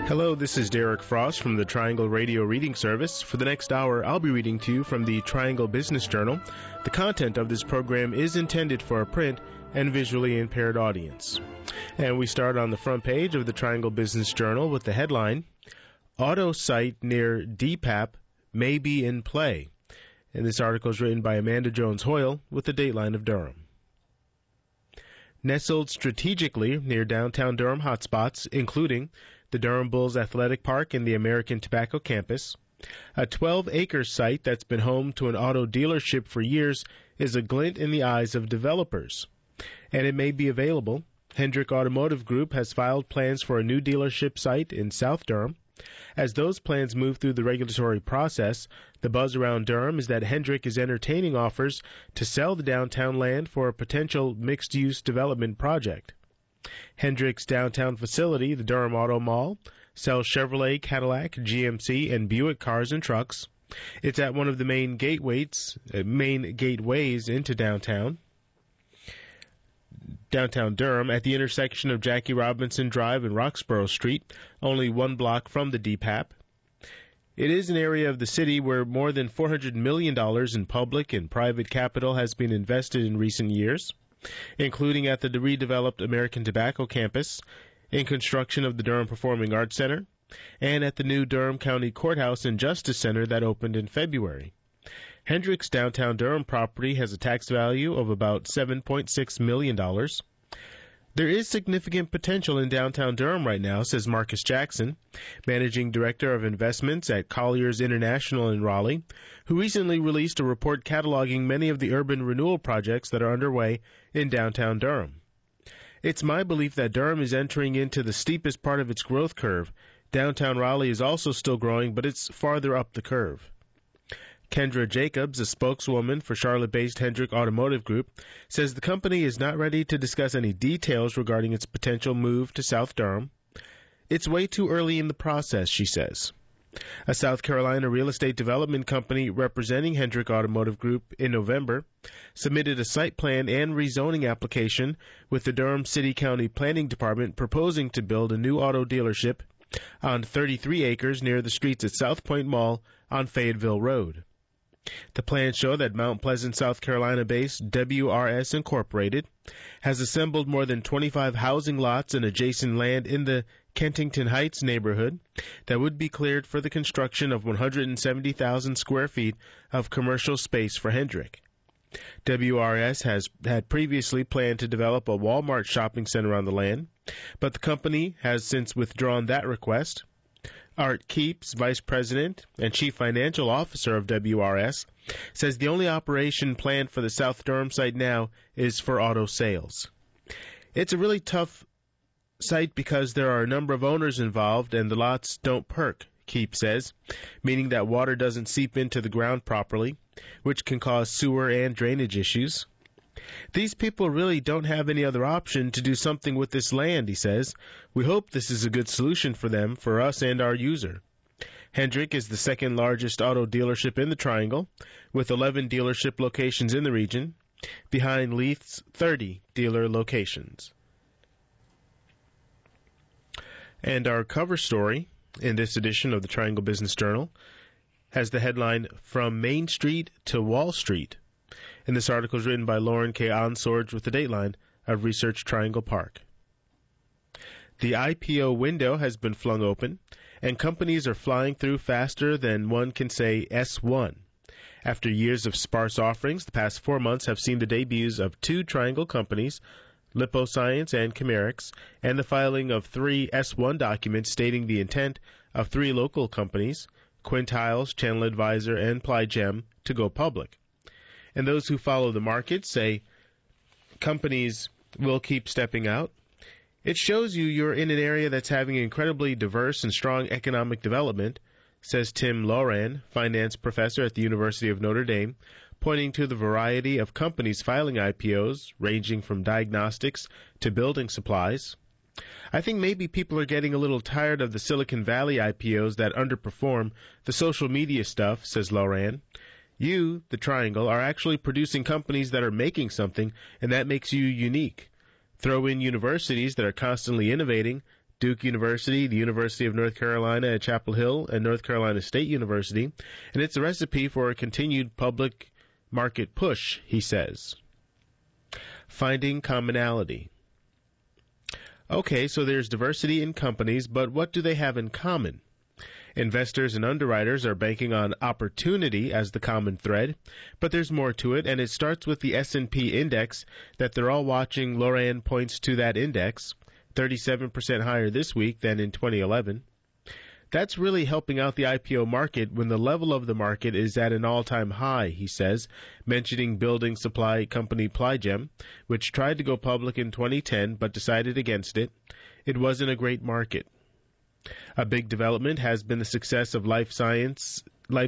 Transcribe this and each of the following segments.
Hello, this is Derek Frost from the Triangle Radio Reading Service. For the next hour, I'll be reading to you from the Triangle Business Journal. The content of this program is intended for a print and visually impaired audience. And we start on the front page of the Triangle Business Journal with the headline, Auto Site Near DPAP May Be in Play. And this article is written by Amanda Jones-Hoyle with the Dateline of Durham. Nestled strategically near downtown Durham hotspots, including the Durham Bulls Athletic Park and the American Tobacco Campus, a 12-acre site that's been home to an auto dealership for years is a glint in the eyes of developers. And it may be available. Hendrick Automotive Group has filed plans for a new dealership site in South Durham. As those plans move through the regulatory process, the buzz around Durham is that Hendrick is entertaining offers to sell the downtown land for a potential mixed-use development project. Hendrick's downtown facility, the Durham Auto Mall, sells Chevrolet, Cadillac, GMC, and Buick cars and trucks. It's at one of the main gateways into downtown Durham, at the intersection of Jackie Robinson Drive and Roxborough Street, only 1 block from the DPAP. It is an area of the city where more than $400 million in public and private capital has been invested in recent years, including at the redeveloped American Tobacco Campus, in construction of the Durham Performing Arts Center, and at the new Durham County Courthouse and Justice Center that opened in February. Hendrick's downtown Durham property has a tax value of about $7.6 million. There is significant potential in downtown Durham right now, says Marcus Jackson, Managing Director of Investments at Colliers International in Raleigh, who recently released a report cataloging many of the urban renewal projects that are underway in downtown Durham. It's my belief that Durham is entering into the steepest part of its growth curve. Downtown Raleigh is also still growing, but it's farther up the curve. Kendra Jacobs, a spokeswoman for Charlotte-based Hendrick Automotive Group, says the company is not ready to discuss any details regarding its potential move to South Durham. It's way too early in the process, she says. A South Carolina real estate development company representing Hendrick Automotive Group in November submitted a site plan and rezoning application with the Durham City County Planning Department proposing to build a new auto dealership on 33 acres near the streets at South Point Mall on Fayetteville Road. The plans show that Mount Pleasant, South Carolina-based WRS Incorporated has assembled more than 25 housing lots and adjacent land in the Kentington Heights neighborhood that would be cleared for the construction of 170,000 square feet of commercial space for Hendrick. WRS has had previously planned to develop a Walmart shopping center on the land, but the company has since withdrawn that request. Art Keeps, Vice President and Chief Financial Officer of WRS, says the only operation planned for the South Durham site now is for auto sales. It's a really tough site because there are a number of owners involved and the lots don't perk, Keeps says, meaning that water doesn't seep into the ground properly, which can cause sewer and drainage issues. These people really don't have any other option to do something with this land, he says. We hope this is a good solution for them, for us and our user. Hendrick is the second largest auto dealership in the Triangle, with 11 dealership locations in the region, behind Leith's 30 dealer locations. And our cover story in this edition of the Triangle Business Journal has the headline, From Main Street to Wall Street. And this article is written by Lauren K. Onsorge with the Dateline of Research Triangle Park. The IPO window has been flung open, and companies are flying through faster than one can say S1. After years of sparse offerings, the past 4 months have seen the debuts of 2 Triangle companies, LipoScience and Chimerix, and the filing of 3 S1 documents stating the intent of 3 local companies, Quintiles, Channel Advisor, and Plygem, to go public. And those who follow the market say companies will keep stepping out. It shows you're in an area that's having incredibly diverse and strong economic development, says Tim Loran, finance professor at the University of Notre Dame, pointing to the variety of companies filing IPOs, ranging from diagnostics to building supplies. I think maybe people are getting a little tired of the Silicon Valley IPOs that underperform the social media stuff, says Loran. You, the Triangle, are actually producing companies that are making something, and that makes you unique. Throw in universities that are constantly innovating, Duke University, the University of North Carolina at Chapel Hill, and North Carolina State University, and it's a recipe for a continued public market push, he says. Finding commonality. Okay, so there's diversity in companies, but what do they have in common? Investors and underwriters are banking on opportunity as the common thread, but there's more to it, and it starts with the S&P index that they're all watching. Loran points to that index, 37% higher this week than in 2011. That's really helping out the IPO market when the level of the market is at an all-time high, he says, mentioning building supply company Plygem, which tried to go public in 2010 but decided against it. It wasn't a great market. A big development has been the success of life sciences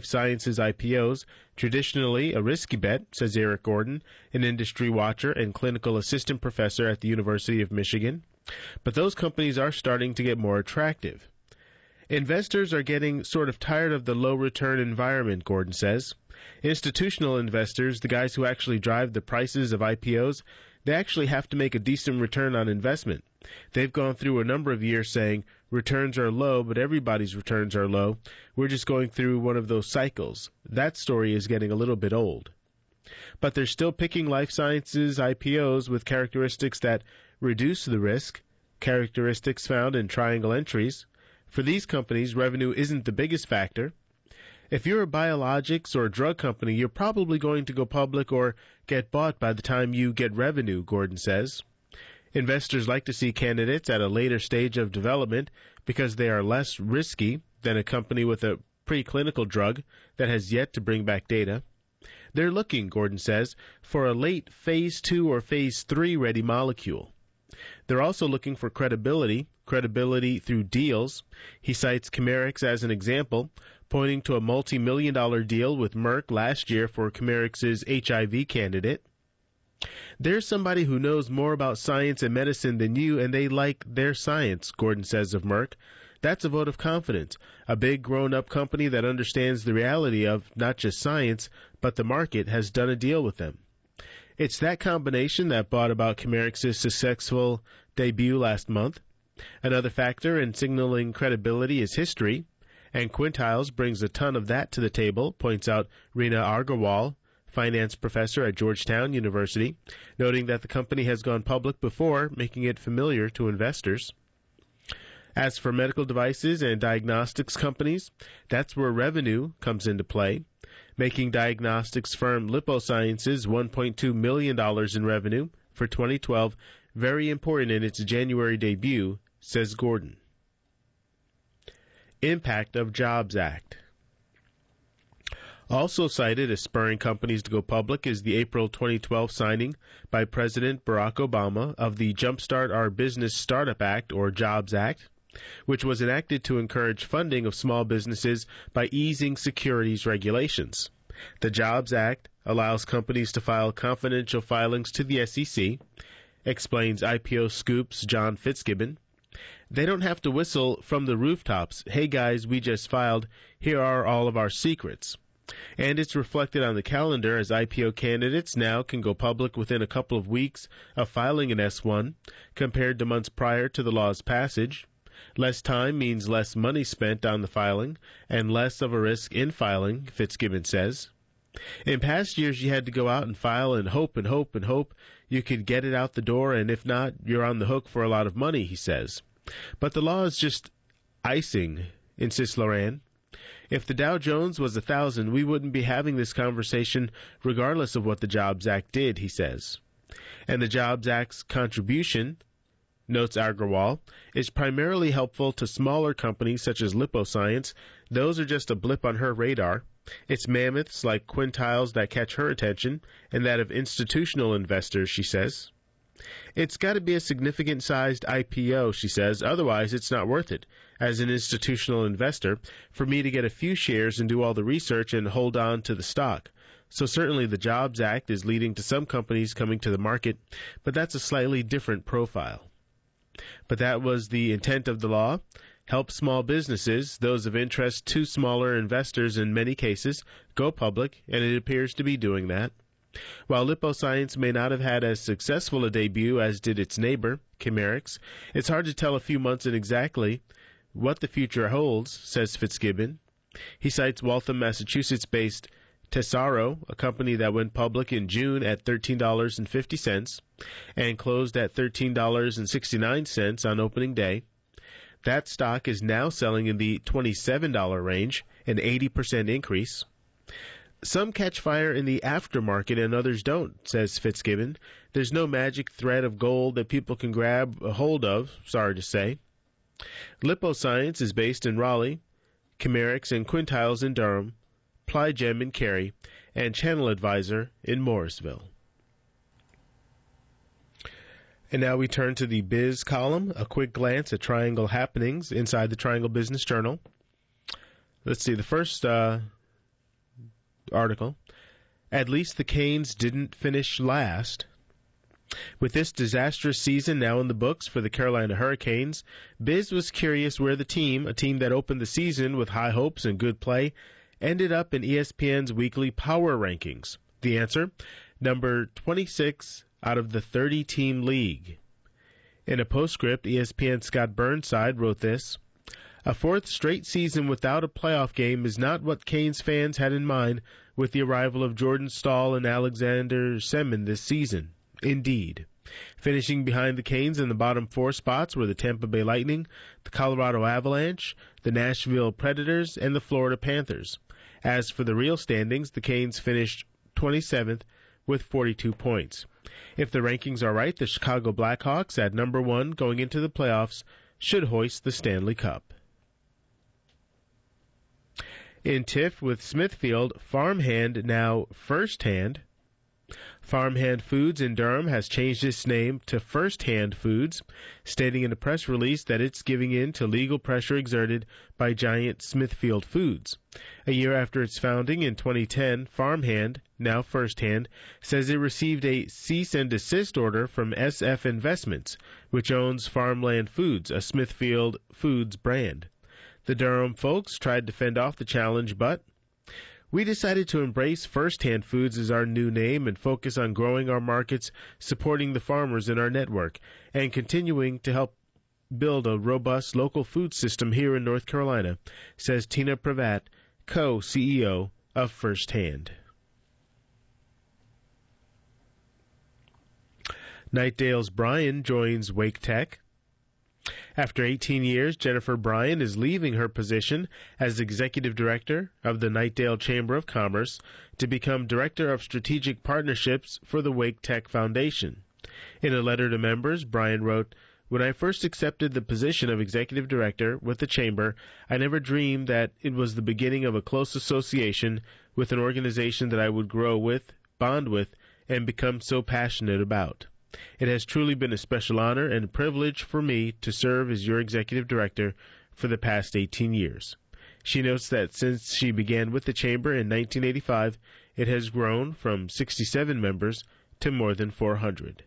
IPOs, traditionally a risky bet, says Eric Gordon, an industry watcher and clinical assistant professor at the University of Michigan. But those companies are starting to get more attractive. Investors are getting sort of tired of the low-return environment, Gordon says. Institutional investors, the guys who actually drive the prices of IPOs, they actually have to make a decent return on investment. They've gone through a number of years saying returns are low, but everybody's returns are low. We're just going through one of those cycles. That story is getting a little bit old. But they're still picking life sciences IPOs with characteristics that reduce the risk, characteristics found in triangle entries. For these companies, revenue isn't the biggest factor. If you're a biologics or a drug company, you're probably going to go public or get bought by the time you get revenue, Gordon says. Investors like to see candidates at a later stage of development because they are less risky than a company with a preclinical drug that has yet to bring back data. They're looking, Gordon says, for a late Phase 2 or Phase 3 ready molecule. They're also looking for credibility through deals. He cites Chimerix as an example, pointing to a multi-million-dollar deal with Merck last year for Chimerix's HIV candidate. There's somebody who knows more about science and medicine than you, and they like their science, Gordon says of Merck. That's a vote of confidence, a big grown-up company that understands the reality of not just science, but the market has done a deal with them. It's that combination that brought about Chimerix's successful debut last month. Another factor in signaling credibility is history, and Quintiles brings a ton of that to the table, points out Rina Agarwal, finance professor at Georgetown University, noting that the company has gone public before, making it familiar to investors. As for medical devices and diagnostics companies, that's where revenue comes into play, making diagnostics firm LipoSciences $1.2 million in revenue for 2012 very important in its January debut, says Gordon. Impact of Jobs Act. Also cited as spurring companies to go public is the April 2012 signing by President Barack Obama of the Jumpstart Our Business Startup Act, or JOBS Act, which was enacted to encourage funding of small businesses by easing securities regulations. The JOBS Act allows companies to file confidential filings to the SEC, explains IPO Scoop's John Fitzgibbon. They don't have to whistle from the rooftops, "Hey guys, we just filed, here are all of our secrets." And it's reflected on the calendar as IPO candidates now can go public within a couple of weeks of filing an S1 compared to months prior to the law's passage. Less time means less money spent on the filing and less of a risk in filing, Fitzgibbon says. In past years, you had to go out and file and hope you could get it out the door, and if not, you're on the hook for a lot of money, he says. But the law is just icing, insists Loran. If the Dow Jones was 1,000, we wouldn't be having this conversation regardless of what the Jobs Act did, he says. And the Jobs Act's contribution, notes Agarwal, is primarily helpful to smaller companies such as LipoScience. Those are just a blip on her radar. It's mammoths like Quintiles that catch her attention, and that of institutional investors, she says. It's got to be a significant-sized IPO, she says, otherwise it's not worth it, as an institutional investor, for me to get a few shares and do all the research and hold on to the stock. So certainly the Jobs Act is leading to some companies coming to the market, but that's a slightly different profile. But that was the intent of the law. Help small businesses, those of interest to smaller investors in many cases, go public, and it appears to be doing that. While LipoScience may not have had as successful a debut as did its neighbor, Chimerix, it's hard to tell a few months in exactly what the future holds, says Fitzgibbon. He cites Waltham, Massachusetts-based Tesaro, a company that went public in June at $13.50 and closed at $13.69 on opening day. That stock is now selling in the $27 range, an 80% increase. Some catch fire in the aftermarket and others don't, says Fitzgibbon. There's no magic thread of gold that people can grab a hold of, sorry to say. LipoScience is based in Raleigh, Chimerix and Quintiles in Durham, Plygem in Cary, and Channel Advisor in Morrisville. And now we turn to the Biz column, a quick glance at Triangle happenings inside the Triangle Business Journal. Let's see, the first article. At least the Canes didn't finish last. With this disastrous season now in the books for the Carolina Hurricanes, Biz was curious where the team, a team that opened the season with high hopes and good play, ended up in ESPN's weekly power rankings. The answer? Number 26 out of the 30-team league. In a postscript, ESPN's Scott Burnside wrote this: a fourth straight season without a playoff game is not what Canes fans had in mind with the arrival of Jordan Staal and Alexander Semin this season. Indeed. Finishing behind the Canes in the bottom four spots were the Tampa Bay Lightning, the Colorado Avalanche, the Nashville Predators, and the Florida Panthers. As for the real standings, the Canes finished 27th with 42 points. If the rankings are right, the Chicago Blackhawks, at number 1 going into the playoffs, should hoist the Stanley Cup. In tiff with Smithfield, Farmhand, now First Hand. Farmhand Foods in Durham has changed its name to First Hand Foods, stating in a press release that it's giving in to legal pressure exerted by giant Smithfield Foods. A year after its founding in 2010, Farmhand, now First Hand, says it received a cease and desist order from SF Investments, which owns Farmland Foods, a Smithfield Foods brand. The Durham folks tried to fend off the challenge, but we decided to embrace First Hand Foods as our new name and focus on growing our markets, supporting the farmers in our network, and continuing to help build a robust local food system here in North Carolina, says Tina Pravat, co-CEO of First Hand. Knightdale's Bryan joins Wake Tech. After 18 years, Jennifer Bryan is leaving her position as Executive Director of the Knightdale Chamber of Commerce to become Director of Strategic Partnerships for the Wake Tech Foundation. In a letter to members, Bryan wrote, "When I first accepted the position of Executive Director with the Chamber, I never dreamed that it was the beginning of a close association with an organization that I would grow with, bond with, and become so passionate about. It has truly been a special honor and privilege for me to serve as your executive director for the past 18 years. She notes that since she began with the Chamber in 1985, it has grown from 67 members to more than 400.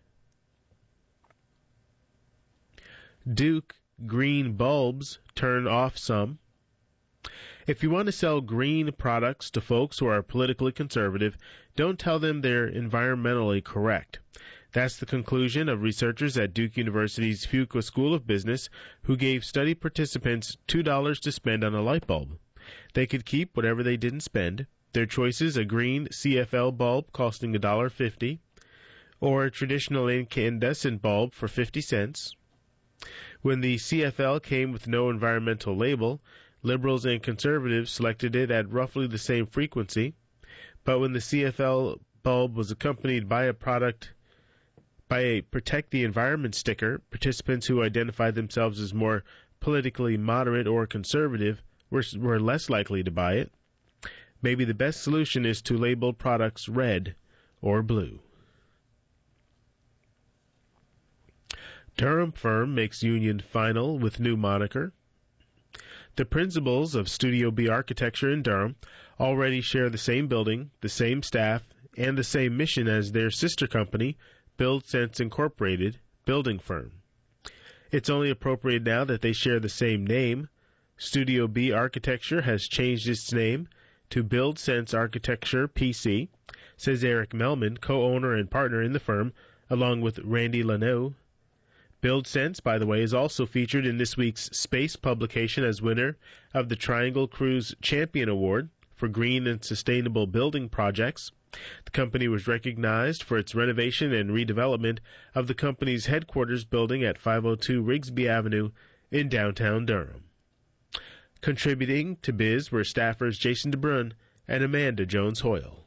Duke green bulbs turn off some. If you want to sell green products to folks who are politically conservative, don't tell them they're environmentally correct. That's the conclusion of researchers at Duke University's Fuqua School of Business who gave study participants $2 to spend on a light bulb. They could keep whatever they didn't spend. Their choices: a green CFL bulb costing $1.50 or a traditional incandescent bulb for 50 cents. When the CFL came with no environmental label, liberals and conservatives selected it at roughly the same frequency. But when the CFL bulb was accompanied by a Protect the Environment sticker, participants who identified themselves as more politically moderate or conservative were less likely to buy it. Maybe the best solution is to label products red or blue. Durham firm makes union final with new moniker. The principals of Studio B Architecture in Durham already share the same building, the same staff, and the same mission as their sister company, BuildSense Incorporated building firm. It's only appropriate now that they share the same name. Studio B Architecture has changed its name to BuildSense Architecture PC, says Eric Melman, co-owner and partner in the firm, along with Randy Laneau. BuildSense, by the way, is also featured in this week's Space publication as winner of the Triangle Cruise Champion Award for green and sustainable building projects. The company was recognized for its renovation and redevelopment of the company's headquarters building at 502 Rigsby Avenue in downtown Durham. Contributing to Biz were staffers Jason DeBrun and Amanda Jones-Hoyle.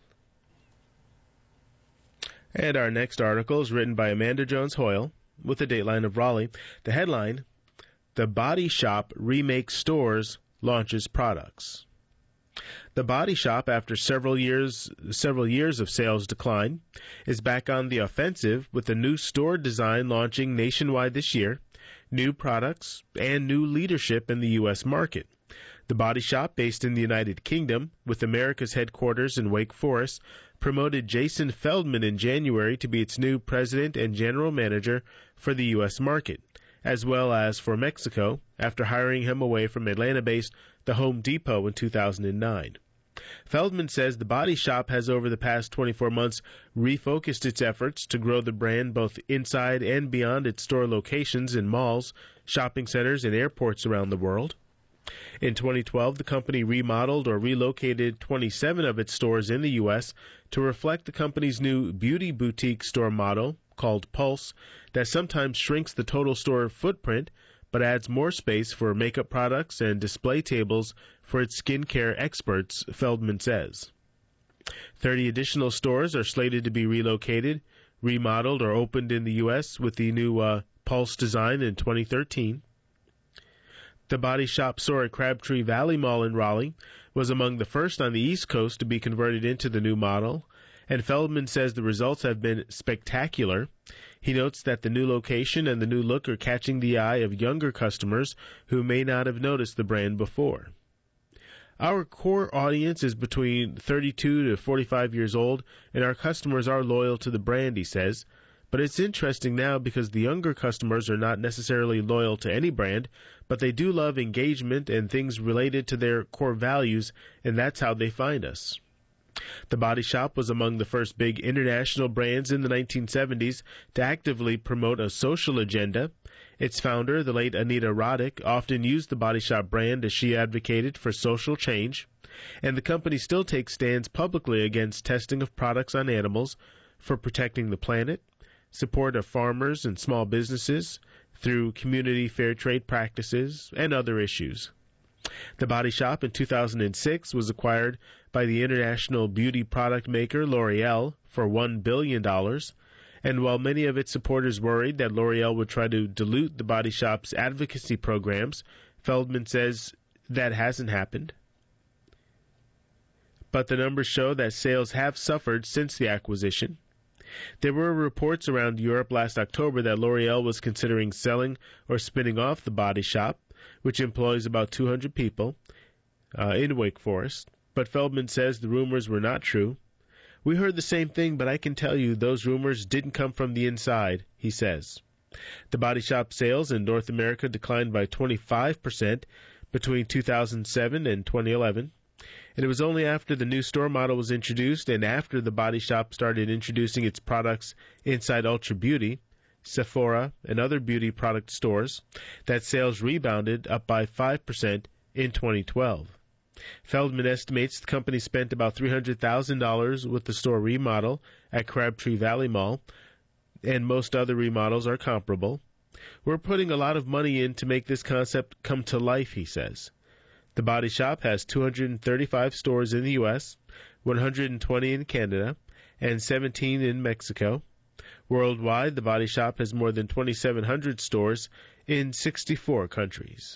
And our next article is written by Amanda Jones-Hoyle with the Dateline of Raleigh. The headline, The Body Shop Remakes Stores, Launches Products. The Body Shop, after several years of sales decline, is back on the offensive with a new store design launching nationwide this year, new products, and new leadership in the U.S. market. The Body Shop, based in the United Kingdom, with America's headquarters in Wake Forest, promoted Jason Feldman in January to be its new president and general manager for the U.S. market, as well as for Mexico, after hiring him away from Atlanta-based The Home Depot in 2009. Feldman says the Body Shop has over the past 24 months refocused its efforts to grow the brand both inside and beyond its store locations in malls, shopping centers, and airports around the world. In 2012, the company remodeled or relocated 27 of its stores in the U.S. to reflect the company's new beauty boutique store model, called Pulse, that sometimes shrinks the total store footprint but adds more space for makeup products and display tables for its skincare experts, Feldman says. 30 additional stores are slated to be relocated, remodeled, or opened in the U.S. with the new Pulse design in 2013. The Body Shop store at Crabtree Valley Mall in Raleigh was among the first on the East Coast to be converted into the new model, and Feldman says the results have been spectacular. He notes that the new location and the new look are catching the eye of younger customers who may not have noticed the brand before. Our core audience is between 32 to 45 years old, and our customers are loyal to the brand, he says. But it's interesting now because the younger customers are not necessarily loyal to any brand, but they do love engagement and things related to their core values, and that's how they find us. The Body Shop was among the first big international brands in the 1970s to actively promote a social agenda. Its founder, the late Anita Roddick, often used the Body Shop brand as she advocated for social change, and the company still takes stands publicly against testing of products on animals for protecting the planet, support of farmers and small businesses through community fair trade practices, and other issues. The Body Shop in 2006 was acquired by the international beauty product maker L'Oreal for $1 billion, and while many of its supporters worried that L'Oreal would try to dilute the Body Shop's advocacy programs, Feldman says that hasn't happened. But the numbers show that sales have suffered since the acquisition. There were reports around Europe last October that L'Oreal was considering selling or spinning off the Body Shop, which employs about 200 people, in Wake Forest. But Feldman says the rumors were not true. We heard the same thing, but I can tell you those rumors didn't come from the inside, he says. The Body Shop sales in North America declined by 25% between 2007 and 2011. And it was only after the new store model was introduced and after the Body Shop started introducing its products inside Ultra Beauty, Sephora, and other beauty product stores that sales rebounded up by 5% in 2012. Feldman estimates the company spent about $300,000 with the store remodel at Crabtree Valley Mall, and most other remodels are comparable. We're putting a lot of money in to make this concept come to life, he says. The Body Shop has 235 stores in the U.S., 120 in Canada, and 17 in Mexico. Worldwide, the Body Shop has more than 2,700 stores in 64 countries.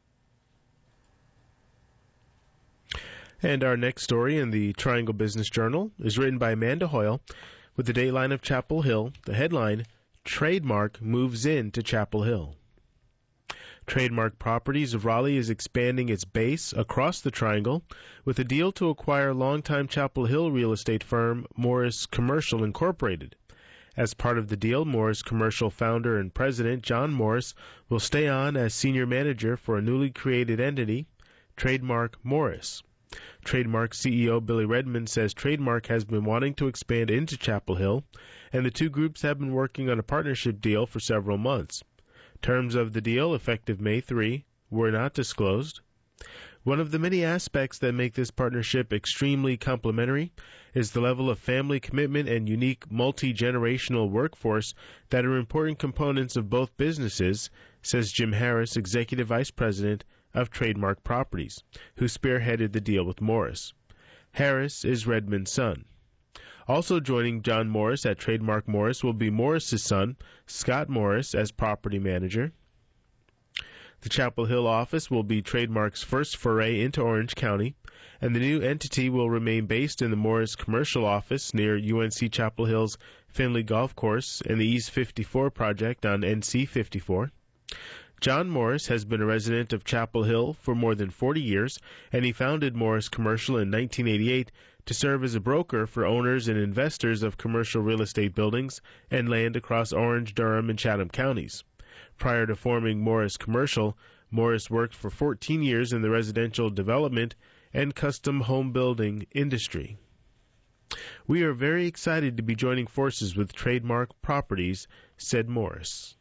And our next story in the Triangle Business Journal is written by Amanda Hoyle with the Dateline of Chapel Hill. The headline, Trademark Moves in to Chapel Hill. Trademark Properties of Raleigh is expanding its base across the Triangle with a deal to acquire longtime Chapel Hill real estate firm Morris Commercial Incorporated. As part of the deal, Morris Commercial founder and president John Morris will stay on as senior manager for a newly created entity, Trademark Morris. Trademark CEO Billy Redmond says Trademark has been wanting to expand into Chapel Hill, and the two groups have been working on a partnership deal for several months. Terms of the deal, effective May 3, were not disclosed. One of the many aspects that make this partnership extremely complementary is the level of family commitment and unique multi-generational workforce that are important components of both businesses, says Jim Harris, Executive Vice President of Trademark Properties, who spearheaded the deal with Morris. Harris is Redmond's son. Also joining John Morris at Trademark Morris will be Morris's son, Scott Morris, as property manager. The Chapel Hill office will be Trademark's first foray into Orange County, and the new entity will remain based in the Morris commercial office near UNC Chapel Hill's Finley Golf Course and the East 54 project on NC 54. John Morris has been a resident of Chapel Hill for more than 40 years, and he founded Morris Commercial in 1988 to serve as a broker for owners and investors of commercial real estate buildings and land across Orange, Durham, and Chatham counties. Prior to forming Morris Commercial, Morris worked for 14 years in the residential development and custom home building industry. We are very excited to be joining forces with Trademark Properties, said Morris.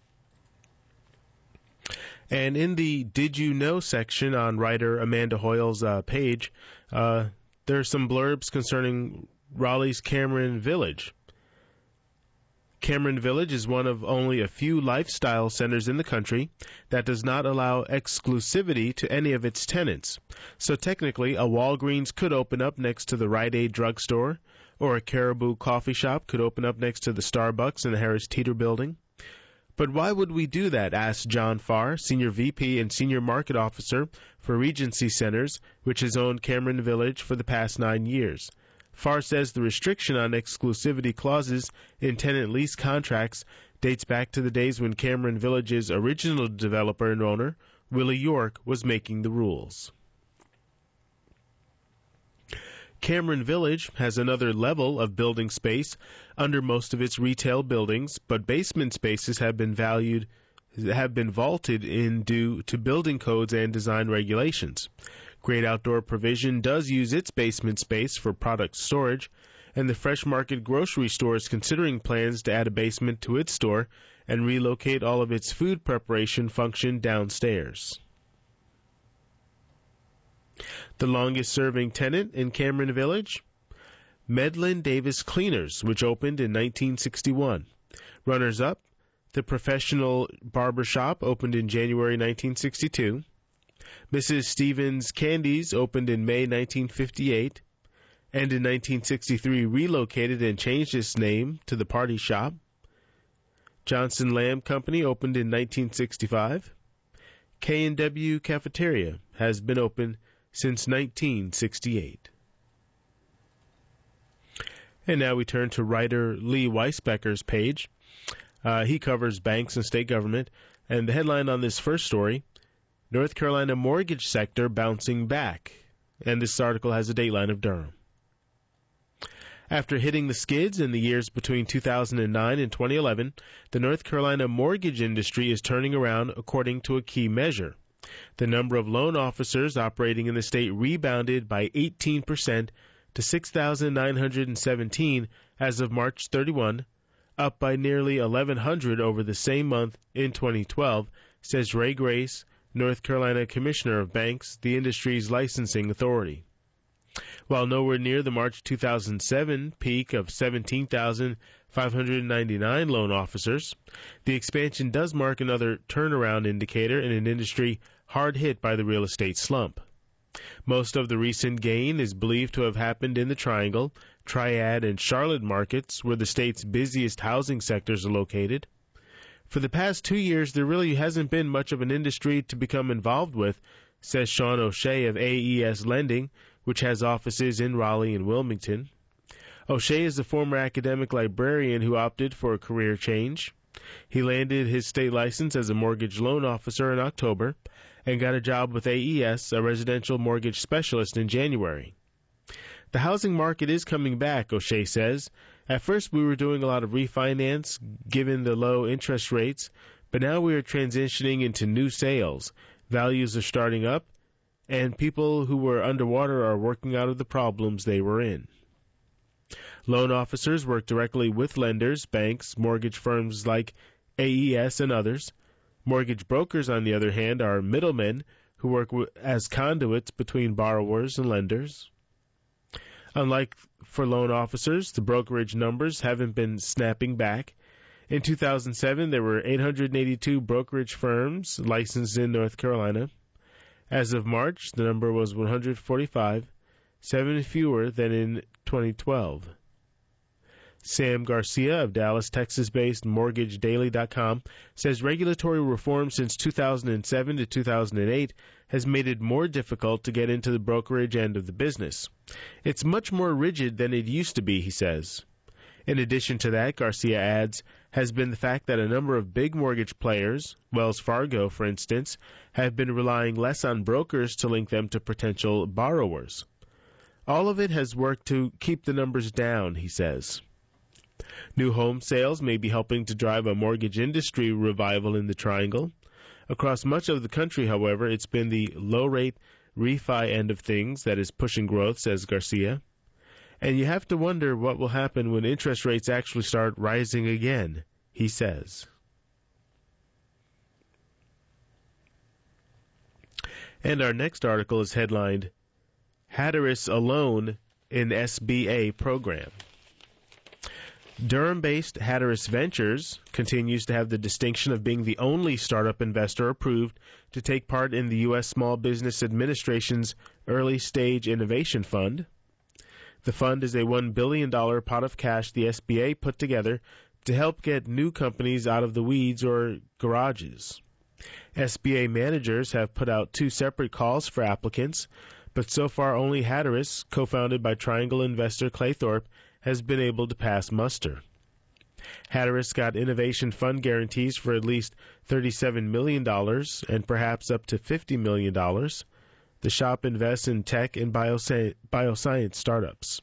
And in the Did You Know section on writer Amanda Hoyle's page, there are some blurbs concerning Raleigh's Cameron Village. Cameron Village is one of only a few lifestyle centers in the country that does not allow exclusivity to any of its tenants. So technically, a Walgreens could open up next to the Rite Aid drugstore, or a Caribou coffee shop could open up next to the Starbucks in the Harris Teeter building. But why would we do that, asked John Farr, Senior VP and Senior Market Officer for Regency Centers, which has owned Cameron Village for the past 9 years. Farr says the restriction on exclusivity clauses in tenant lease contracts dates back to the days when Cameron Village's original developer and owner, Willie York, was making the rules. Cameron Village has another level of building space under most of its retail buildings, but basement spaces have been vaulted in due to building codes and design regulations. Great Outdoor Provision does use its basement space for product storage, and the Fresh Market grocery store is considering plans to add a basement to its store and relocate all of its food preparation function downstairs. The longest-serving tenant in Cameron Village? Medlin Davis Cleaners, which opened in 1961. Runners-up, the Professional Barber Shop opened in January 1962. Mrs. Stevens Candies opened in May 1958, and in 1963 relocated and changed its name to the Party Shop. Johnson Lamb Company opened in 1965. K&W Cafeteria has been open since 1968. And now we turn to writer Lee Weisbecker's page. He covers banks and state government, and the headline on this first story, North Carolina mortgage sector bouncing back, and this article has a dateline of Durham. After hitting the skids in the years between 2009 and 2011, the North Carolina mortgage industry is turning around according to a key measure. The number of loan officers operating in the state rebounded by 18% to 6,917 as of March 31, up by nearly 1,100 over the same month in 2012, says Ray Grace, North Carolina Commissioner of Banks, the industry's licensing authority. While nowhere near the March 2007 peak of 17,599 loan officers, the expansion does mark another turnaround indicator in an industry hard hit by the real estate slump. Most of the recent gain is believed to have happened in the Triangle, Triad, and Charlotte markets, where the state's busiest housing sectors are located. For the past 2 years, there really hasn't been much of an industry to become involved with, says Sean O'Shea of AES Lending, which has offices in Raleigh and Wilmington. O'Shea is a former academic librarian who opted for a career change. He landed his state license as a mortgage loan officer in October and got a job with AES, a residential mortgage specialist, in January. The housing market is coming back, O'Shea says. At first we were doing a lot of refinance, given the low interest rates, but now we are transitioning into new sales. Values are starting up, and people who were underwater are working out of the problems they were in. Loan officers work directly with lenders, banks, mortgage firms like AES and others. Mortgage brokers, on the other hand, are middlemen who work as conduits between borrowers and lenders. Unlike for loan officers, the brokerage numbers haven't been snapping back. In 2007, there were 882 brokerage firms licensed in North Carolina. As of March, the number was 145, 7 fewer than in 2012. Sam Garcia of Dallas, Texas-based MortgageDaily.com says regulatory reform since 2007 to 2008 has made it more difficult to get into the brokerage end of the business. It's much more rigid than it used to be, he says. In addition to that, Garcia adds, has been the fact that a number of big mortgage players, Wells Fargo, for instance, have been relying less on brokers to link them to potential borrowers. All of it has worked to keep the numbers down, he says. New home sales may be helping to drive a mortgage industry revival in the Triangle. Across much of the country, however, it's been the low-rate refi end of things that is pushing growth, says Garcia. And you have to wonder what will happen when interest rates actually start rising again, he says. And our next article is headlined, Hatteras Alone in SBA Program. Durham-based Hatteras Ventures continues to have the distinction of being the only startup investor approved to take part in the U.S. Small Business Administration's Early Stage Innovation Fund. The fund is a $1 billion pot of cash the SBA put together to help get new companies out of the weeds or garages. SBA managers have put out 2 separate calls for applicants, but so far only Hatteras, co-founded by Triangle investor Clay Thorpe, has been able to pass muster. Hatteras got innovation fund guarantees for at least $37 million and perhaps up to $50 million. The shop invests in tech and bioscience startups.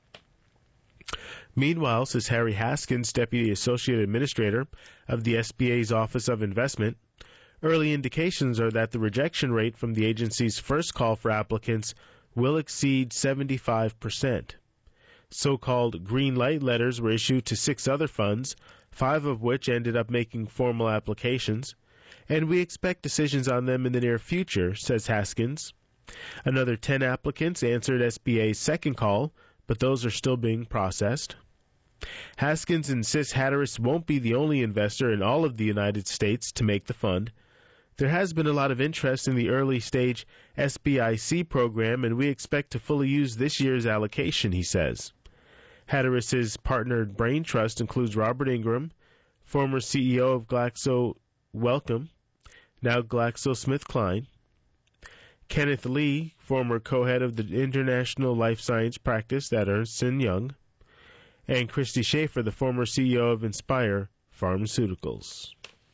Meanwhile, says Harry Haskins, Deputy Associate Administrator of the SBA's Office of Investment, early indications are that the rejection rate from the agency's first call for applicants will exceed 75%. So-called green light letters were issued to 6 other funds, 5 of which ended up making formal applications, and we expect decisions on them in the near future, says Haskins. Another 10 applicants answered SBA's second call, but those are still being processed. Haskins insists Hatteras won't be the only investor in all of the United States to make the fund. There has been a lot of interest in the early-stage SBIC program, and we expect to fully use this year's allocation, he says. Hatteras' partnered brain trust includes Robert Ingram, former CEO of Glaxo Wellcome, now GlaxoSmithKline, Kenneth Lee, former co-head of the International Life Science Practice at Ernst & Young, and Christy Schaefer, the former CEO of Inspire Pharmaceuticals.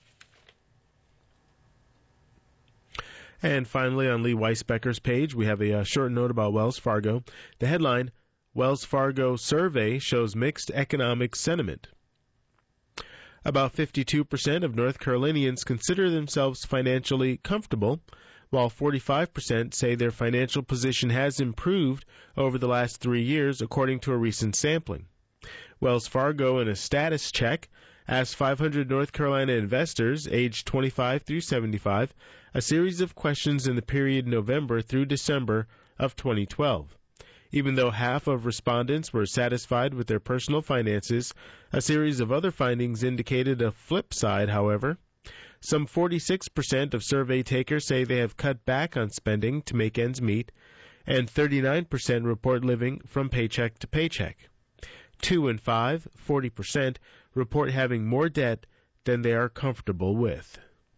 And finally, on Lee Weisbecker's page, we have a short note about Wells Fargo. The headline, Wells Fargo survey shows mixed economic sentiment. About 52% of North Carolinians consider themselves financially comfortable, while 45% say their financial position has improved over the last 3 years, according to a recent sampling. Wells Fargo, in a status check, asked 500 North Carolina investors aged 25 through 75 a series of questions in the period November through December of 2012. Even though half of respondents were satisfied with their personal finances, a series of other findings indicated a flip side, however. Some 46% of survey takers say they have cut back on spending to make ends meet, and 39% report living from paycheck to paycheck. 2 in 5, 40%, report having more debt than they are comfortable with.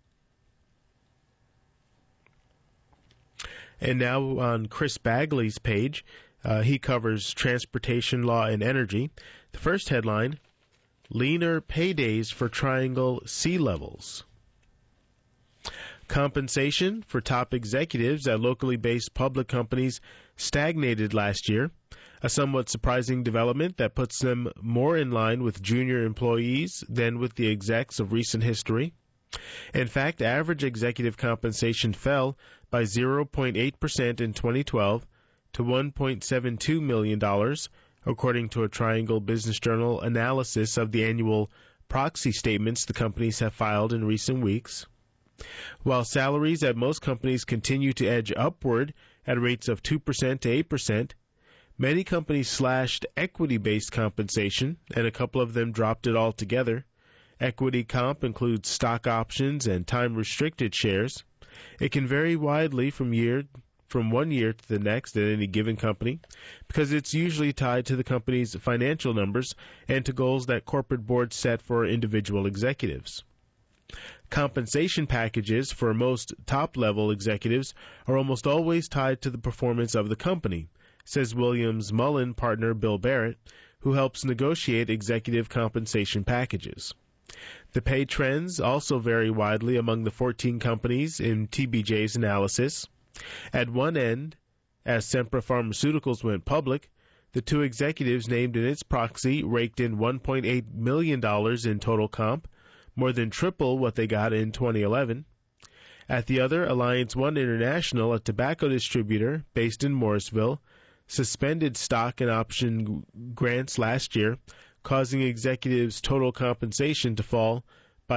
And now on Chris Bagley's page, he covers transportation law and energy. The first headline, leaner paydays for Triangle C-levels. Compensation for top executives at locally based public companies stagnated last year, a somewhat surprising development that puts them more in line with junior employees than with the execs of recent history. In fact, average executive compensation fell by 0.8% in 2012 to $1.72 million, according to a Triangle Business Journal analysis of the annual proxy statements the companies have filed in recent weeks. While salaries at most companies continue to edge upward at rates of 2% to 8%, many companies slashed equity-based compensation, and a couple of them dropped it altogether. Equity comp includes stock options and time-restricted shares. It can vary widely from one year to the next at any given company because it's usually tied to the company's financial numbers and to goals that corporate boards set for individual executives. Compensation packages for most top-level executives are almost always tied to the performance of the company, says Williams Mullen partner Bill Barrett, who helps negotiate executive compensation packages. The pay trends also vary widely among the 14 companies in TBJ's analysis. At one end, as Sempra Pharmaceuticals went public, the two executives named in its proxy raked in $1.8 million in total comp, more than triple what they got in 2011. At the other, Alliance One International, a tobacco distributor based in Morrisville, suspended stock and option grants last year, causing executives' total compensation to fall by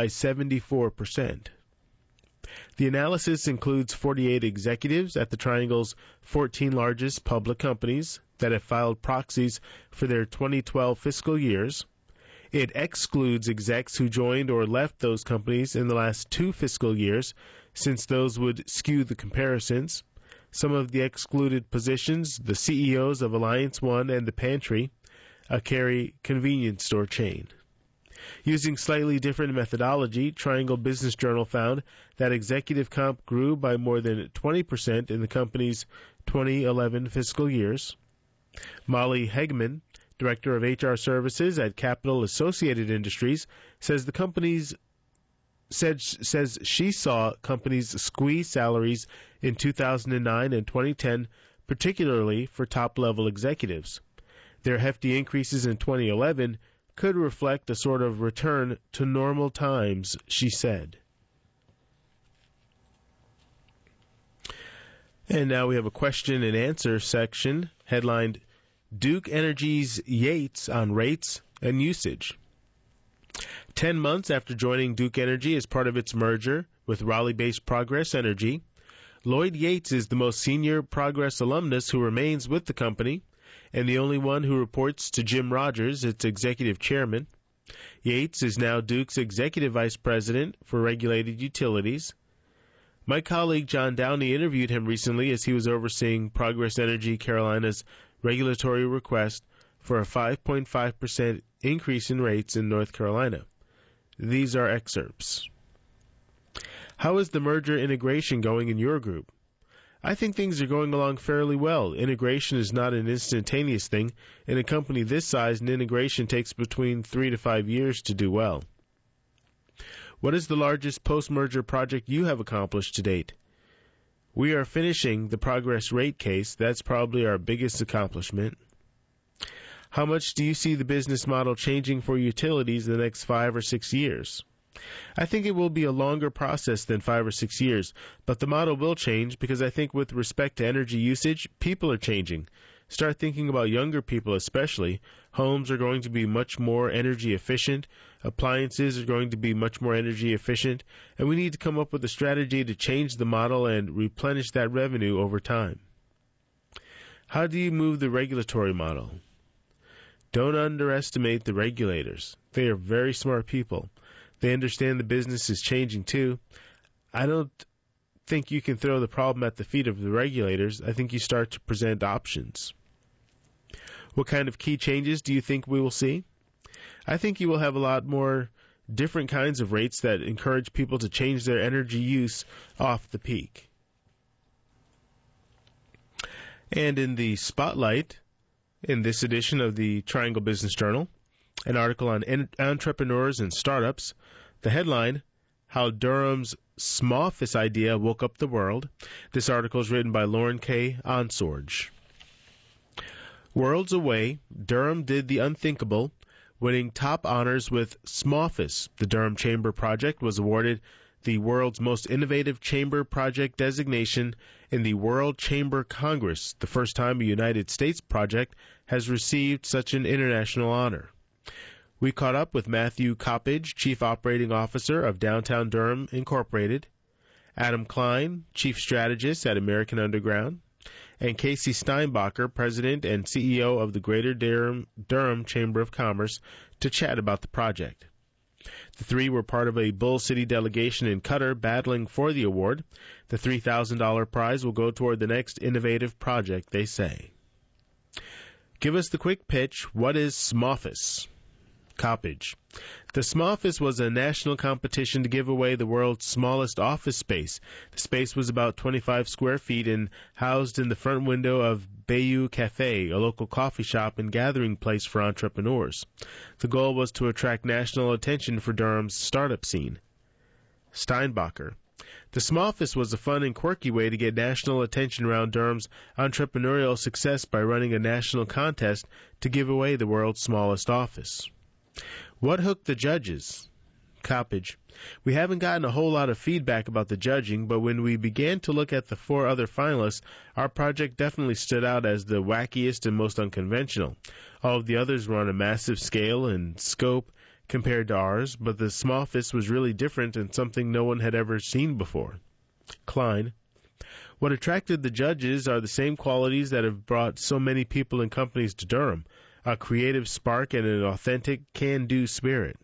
74%. The analysis includes 48 executives at the Triangle's 14 largest public companies that have filed proxies for their 2012 fiscal years. It excludes execs who joined or left those companies in the last 2 fiscal years, since those would skew the comparisons. Some of the excluded positions, the CEOs of Alliance One and The Pantry, a Cary convenience store chain. Using slightly different methodology, Triangle Business Journal found that executive comp grew by more than 20% in the company's 2011 fiscal years. Molly Hegman, Director of HR Services at Capital Associated Industries, says she saw companies squeeze salaries in 2009 and 2010, particularly for top-level executives. Their hefty increases in 2011 could reflect a sort of return to normal times, she said. And now we have a question and answer section headlined, Duke Energy's Yates on rates and usage. 10 months after joining Duke Energy as part of its merger with Raleigh-based Progress Energy, Lloyd Yates is the most senior Progress alumnus who remains with the company and the only one who reports to Jim Rogers, its executive chairman. Yates is now Duke's executive vice president for regulated utilities. My colleague John Downey interviewed him recently as he was overseeing Progress Energy Carolina's regulatory request for a 5.5% increase in rates in North Carolina. These are excerpts. How is the merger integration going in your group? I think things are going along fairly well. Integration is not an instantaneous thing. In a company this size, an integration takes between 3 to 5 years to do well. What is the largest post-merger project you have accomplished to date? We are finishing the Progress rate case. That's probably our biggest accomplishment. How much do you see the business model changing for utilities in the next 5 or 6 years? I think it will be a longer process than 5 or 6 years, but the model will change because I think with respect to energy usage, people are changing. Start thinking about younger people especially. Homes are going to be much more energy efficient. Appliances are going to be much more energy efficient. And we need to come up with a strategy to change the model and replenish that revenue over time. How do you move the regulatory model? Don't underestimate the regulators. They are very smart people. They understand the business is changing too. I don't think you can throw the problem at the feet of the regulators. I think you start to present options. What kind of key changes do you think we will see? I think you will have a lot more different kinds of rates that encourage people to change their energy use off the peak. And in the spotlight, in this edition of the Triangle Business Journal, an article on entrepreneurs and startups. The headline, How Durham's Smalloffice Idea Woke Up the World. This article is written by Lauren K. Onsorge. Worlds away, Durham did the unthinkable, winning top honors with Smalloffice. The Durham Chamber project was awarded the world's most innovative chamber project designation in the World Chamber Congress, the first time a United States project has received such an international honor. We caught up with Matthew Coppage, Chief Operating Officer of Downtown Durham Incorporated, Adam Klein, Chief Strategist at American Underground, and Casey Steinbacher, President and CEO of the Greater Durham Chamber of Commerce, to chat about the project. The three were part of a Bull City delegation in Qatar battling for the award. The $3,000 prize will go toward the next innovative project, they say. Give us the quick pitch. What is SMOFIS? Coppage. The SMOFIS was a national competition to give away the world's smallest office space. The space was about 25 square feet and housed in the front window of Bayou Cafe, a local coffee shop and gathering place for entrepreneurs. The goal was to attract national attention for Durham's startup scene. Steinbacher. The SMOFIS was a fun and quirky way to get national attention around Durham's entrepreneurial success by running a national contest to give away the world's smallest office. What hooked the judges? Coppage. We haven't gotten a whole lot of feedback about the judging, but when we began to look at the 4 other finalists, our project definitely stood out as the wackiest and most unconventional. All of the others were on a massive scale and scope compared to ours, but the SMOFIS was really different and something no one had ever seen before. Klein. What attracted the judges are the same qualities that have brought so many people and companies to Durham: a creative spark and an authentic can-do spirit.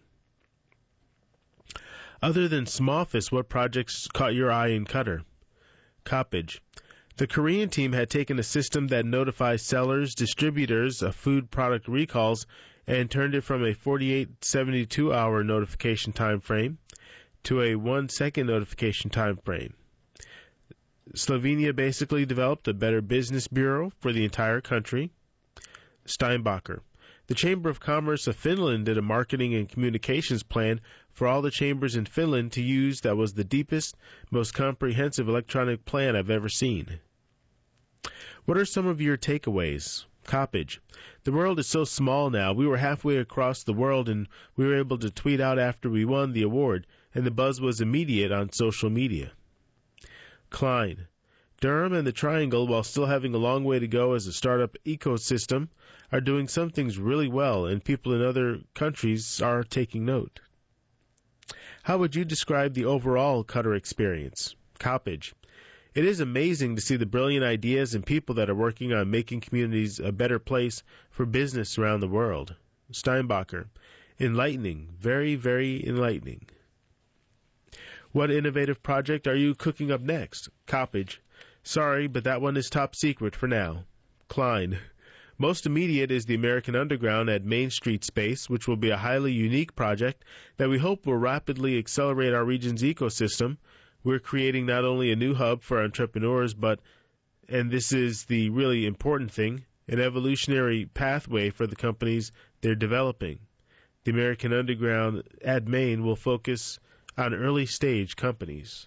Other than SMOFIS, what projects caught your eye in Qatar? Coppage. The Korean team had taken a system that notifies sellers, distributors of food product recalls and turned it from a 48-72-hour notification time frame to a 1-second notification time frame. Slovenia basically developed a better business bureau for the entire country. Steinbacher. The Chamber of Commerce of Finland did a marketing and communications plan for all the chambers in Finland to use that was the deepest, most comprehensive electronic plan I've ever seen. What are some of your takeaways? Coppage. The world is so small now. We were halfway across the world and we were able to tweet out after we won the award, and the buzz was immediate on social media. Klein. Durham and the Triangle, while still having a long way to go as a startup ecosystem, are doing some things really well, and people in other countries are taking note. How would you describe the overall Qatar experience? Coppage. It is amazing to see the brilliant ideas and people that are working on making communities a better place for business around the world. Steinbacher. Enlightening. Very, very enlightening. What innovative project are you cooking up next? Coppage. Sorry, but that one is top secret for now. Klein. Most immediate is the American Underground at Main Street Space, which will be a highly unique project that we hope will rapidly accelerate our region's ecosystem. We're creating not only a new hub for entrepreneurs, but, and this is the really important thing, an evolutionary pathway for the companies they're developing. The American Underground at Main will focus on early-stage companies.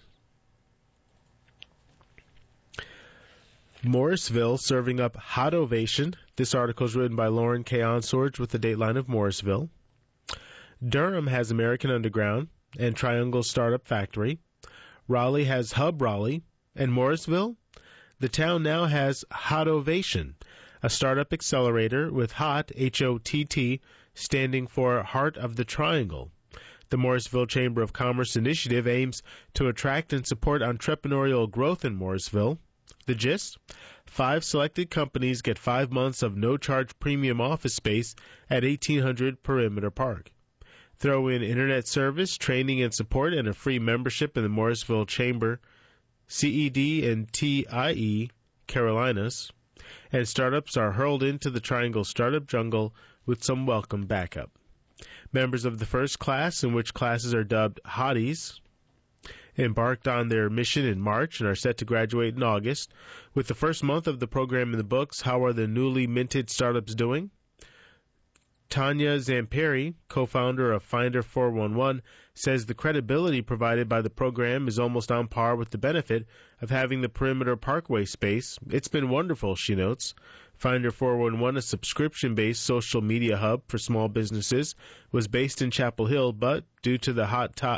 Morrisville serving up hot ovation. This article is written by Lauren K. Onsorge with the dateline of Morrisville. Durham has American Underground and Triangle Startup Factory. Raleigh has Hub Raleigh. And Morrisville? The town now has Hot Ovation, a startup accelerator with HOT, H-O-T-T, standing for Heart of the Triangle. The Morrisville Chamber of Commerce initiative aims to attract and support entrepreneurial growth in Morrisville. The gist? 5 selected companies get 5 months of no-charge premium office space at 1800 Perimeter Park. Throw in internet service, training and support, and a free membership in the Morrisville Chamber, CED and TIE, Carolinas, and startups are hurled into the Triangle Startup Jungle with some welcome backup. Members of the first class, in which classes are dubbed Hotties, embarked on their mission in March and are set to graduate in August. With the first month of the program in the books, how are the newly minted startups doing? Tanya Zamperi, co-founder of Finder 411, says the credibility provided by the program is almost on par with the benefit of having the Perimeter Parkway space. It's been wonderful, she notes. Finder 411, a subscription-based social media hub for small businesses, was based in Chapel Hill, but due to the hot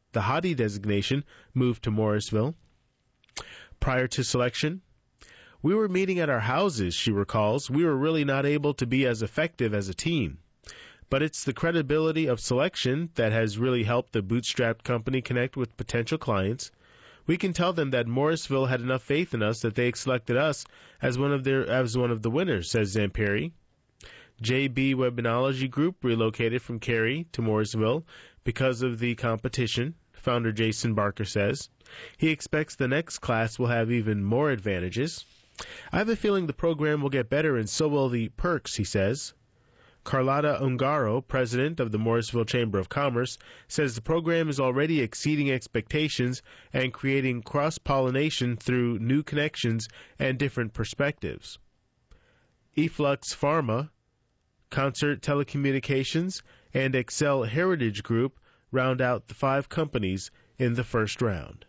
the hottie designation, moved to Morrisville. Prior to selection, "We were meeting at our houses," she recalls. "We were really not able to be as effective as a team. But it's the credibility of selection that has really helped the bootstrapped company connect with potential clients. We can tell them that Morrisville had enough faith in us that they selected us as one of the winners," says Zamperi. JB Webinology Group relocated from Cary to Morrisville because of the competition, founder Jason Barker says. He expects the next class will have even more advantages. "I have a feeling the program will get better and so will the perks," he says. Carlotta Ungaro, president of the Morrisville Chamber of Commerce, says the program is already exceeding expectations and creating cross-pollination through new connections and different perspectives. Eflux Pharma, Concert Telecommunications, and Excel Heritage Group round out the 5 companies in the first round.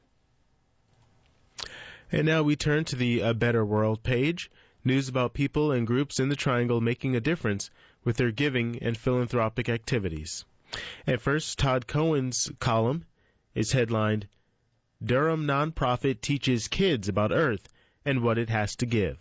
And now we turn to the A Better World page, news about people and groups in the Triangle making a difference with their giving and philanthropic activities. And first, Todd Cohen's column is headlined, "Durham Nonprofit Teaches Kids About Earth and What It Has to Give."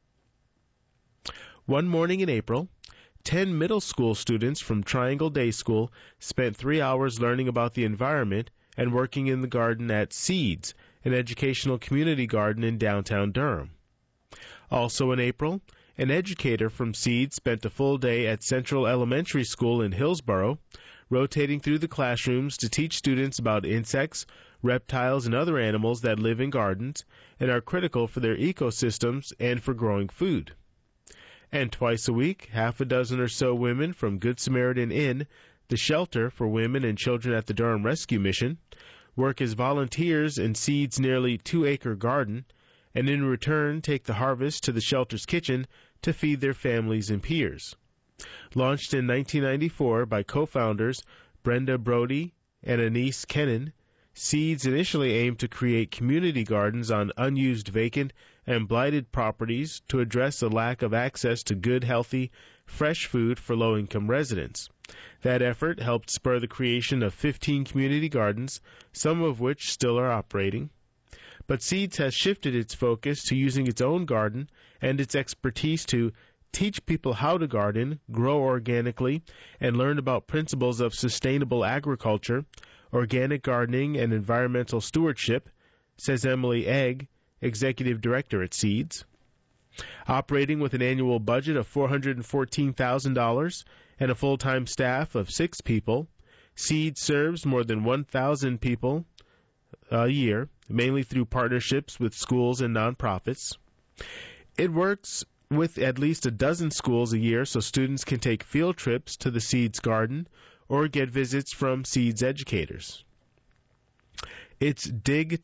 One morning in April, 10 middle school students from Triangle Day School spent 3 hours learning about the environment and working in the garden at Seeds, an educational community garden in downtown Durham. Also in April, an educator from Seeds spent a full day at Central Elementary School in Hillsborough, rotating through the classrooms to teach students about insects, reptiles, and other animals that live in gardens and are critical for their ecosystems and for growing food. And twice a week, half a dozen or so women from Good Samaritan Inn, the shelter for women and children at the Durham Rescue Mission, work as volunteers in Seeds' nearly 2-acre garden, and in return take the harvest to the shelter's kitchen to feed their families and peers. Launched in 1994 by co-founders Brenda Brody and Anise Kennan, Seeds initially aimed to create community gardens on unused vacant and blighted properties to address the lack of access to good, healthy, fresh food for low-income residents. That effort helped spur the creation of 15 community gardens, some of which still are operating. But Seeds has shifted its focus to using its own garden and its expertise to teach people how to garden, grow organically, and learn about principles of sustainable agriculture, organic gardening, and environmental stewardship, says Emily Egg, executive director at Seeds. Operating with an annual budget of $414,000 and a full-time staff of 6 people, Seeds serves more than 1,000 people a year, mainly through partnerships with schools and nonprofits. It works with at least a dozen schools a year so students can take field trips to the Seeds garden or get visits from Seeds educators. Its DIG